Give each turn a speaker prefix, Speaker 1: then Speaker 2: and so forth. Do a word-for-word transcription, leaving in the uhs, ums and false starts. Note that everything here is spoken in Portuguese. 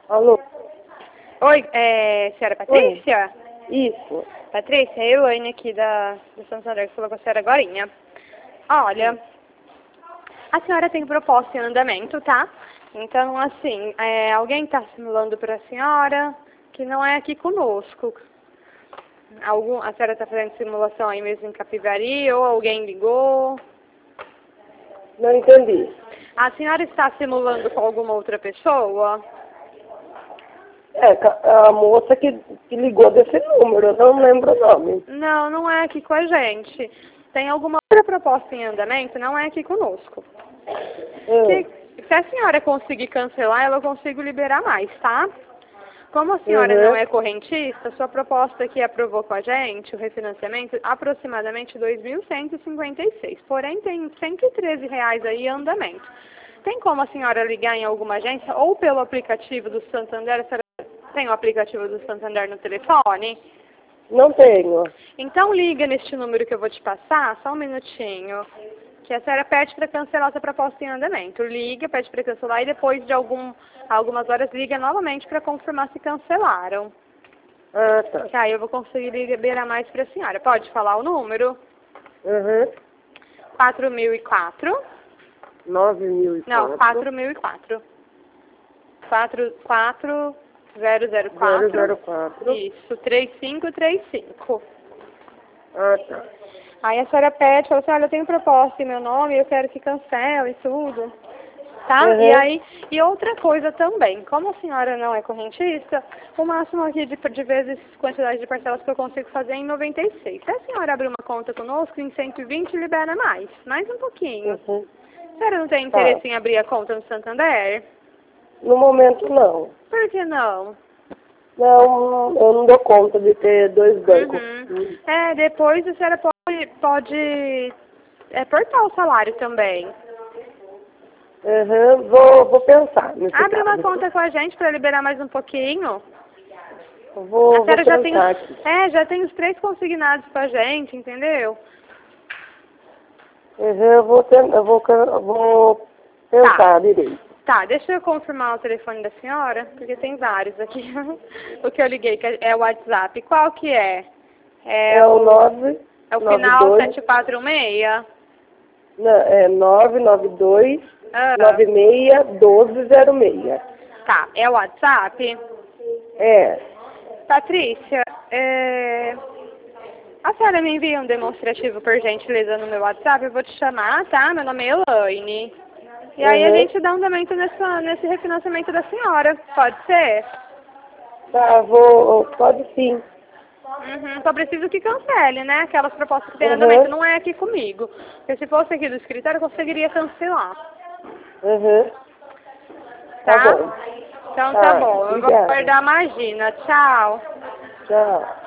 Speaker 1: Alô?
Speaker 2: Oi, é, senhora Patrícia?
Speaker 1: Oi. Isso.
Speaker 2: Patrícia, é a Elaine aqui da, da Santander, que falou com a senhora agorinha. Olha, a senhora tem proposta em andamento, tá? Então, assim, é, alguém está simulando para a senhora que não é aqui conosco. Algum, a senhora está fazendo simulação aí mesmo em Capivari ou alguém ligou?
Speaker 1: Não entendi.
Speaker 2: A senhora está simulando com alguma outra pessoa?
Speaker 1: É, ca- a moça que, que ligou desse número, eu não lembro o nome.
Speaker 2: Não, não é aqui com a gente. Tem alguma outra proposta em andamento, não é aqui conosco.
Speaker 1: Hum.
Speaker 2: Que, se a senhora conseguir cancelar, eu consigo liberar mais, tá? Como a senhora
Speaker 1: Uhum.
Speaker 2: não é correntista, sua proposta que aprovou com a gente, o refinanciamento, aproximadamente dois mil cento e cinquenta e seis. Porém, tem cento e treze reais aí em andamento. Tem como a senhora ligar em alguma agência ou pelo aplicativo do Santander? A senhora tem o aplicativo do Santander no telefone?
Speaker 1: Não tenho.
Speaker 2: Então liga neste número que eu vou te passar, só um minutinho, que a senhora pede para cancelar sua proposta em andamento. Liga, pede para cancelar e depois de algum, algumas horas liga novamente para confirmar se cancelaram.
Speaker 1: Ah, tá.
Speaker 2: Que aí eu vou conseguir liberar mais para a senhora. Pode falar o número?
Speaker 1: Uhum.
Speaker 2: quatro mil e quatro.
Speaker 1: Nove mil e
Speaker 2: Não, quatro mil e quatro. quatro quatro zero zero quatro.
Speaker 1: zero zero quatro.
Speaker 2: Isso, três cinco três cinco.
Speaker 1: Ah, tá.
Speaker 2: Aí a senhora pede, fala assim, olha, eu tenho proposta em meu nome, eu quero que cancele e tudo. Tá?
Speaker 1: Uhum.
Speaker 2: E aí, e outra coisa também, como a senhora não é correntista, o máximo aqui de, de vezes, quantidade de parcelas que eu consigo fazer é em noventa e seis. Se a senhora abrir uma conta conosco, em cento e vinte libera mais, mais um pouquinho.
Speaker 1: Uhum.
Speaker 2: A senhora não tem
Speaker 1: Tá.
Speaker 2: interesse em abrir a conta no Santander?
Speaker 1: No momento, não.
Speaker 2: Por que não?
Speaker 1: Não, eu não dou conta de ter dois bancos.
Speaker 2: Uhum. É, depois a senhora pode, pode é, portar o salário também.
Speaker 1: Uhum. Vou, vou pensar nesse
Speaker 2: Abre uma
Speaker 1: caso.
Speaker 2: conta com a gente para liberar mais um pouquinho.
Speaker 1: Eu Vou,
Speaker 2: A
Speaker 1: vou
Speaker 2: senhora já tem,
Speaker 1: pensar aqui.
Speaker 2: é, já tem os três consignados com a gente, entendeu?
Speaker 1: Uhum. Eu vou, ten- eu vou, can- eu vou pensar direito.
Speaker 2: Tá, deixa eu confirmar o telefone da senhora, porque tem vários aqui. O que eu liguei, que é o WhatsApp. Qual que é? É,
Speaker 1: É o nove
Speaker 2: é o
Speaker 1: nove
Speaker 2: final
Speaker 1: dois
Speaker 2: sete quatro seis?
Speaker 1: Não, é nove nove dois
Speaker 2: Ah,
Speaker 1: nove seis um dois zero seis.
Speaker 2: tá, é o WhatsApp.
Speaker 1: É.
Speaker 2: Patrícia, é... a senhora me envia um demonstrativo, por gentileza, no meu WhatsApp? Eu vou te chamar, tá? Meu nome é Elaine. E aí a
Speaker 1: Uhum.
Speaker 2: gente dá um andamento nessa, nesse refinanciamento da senhora. Pode ser?
Speaker 1: Tá, vou. Pode sim.
Speaker 2: Uhum, só preciso que cancele, né? Aquelas propostas que tem em
Speaker 1: Uhum.
Speaker 2: andamento. Não é aqui comigo. Porque se fosse aqui do escritório, eu conseguiria cancelar.
Speaker 1: Uhum.
Speaker 2: Tá?
Speaker 1: Tá bom.
Speaker 2: Então tá
Speaker 1: Tá,
Speaker 2: bom. Eu vou
Speaker 1: obrigada.
Speaker 2: guardar a Magina. Tchau.
Speaker 1: Tchau.